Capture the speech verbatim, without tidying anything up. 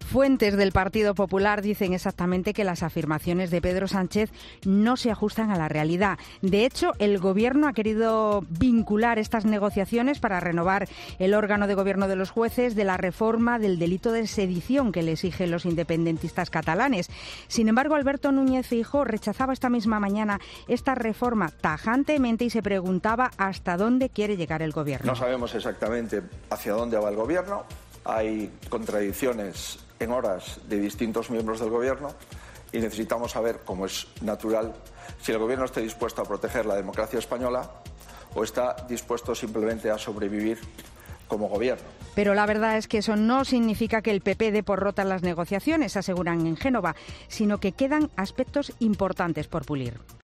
Fuentes del Partido Popular dicen exactamente que las afirmaciones de Pedro Sánchez no se ajustan a la realidad. De hecho, el Gobierno ha querido vincular estas negociaciones para renovar el órgano de gobierno de los jueces de la reforma del delito de sedición que le exigen los independentistas catalanes. Sin embargo, Alberto Núñez Feijóo rechazaba esta misma mañana esta reforma tajantemente y se preguntaba hasta dónde quiere llegar el Gobierno. No sabemos exactamente hacia dónde va el Gobierno. Hay contradicciones en horas de distintos miembros del Gobierno y necesitamos saber, como es natural, si el Gobierno está dispuesto a proteger la democracia española o está dispuesto simplemente a sobrevivir como Gobierno. Pero la verdad es que eso no significa que el P P dé por rotas las negociaciones, aseguran en Génova, sino que quedan aspectos importantes por pulir.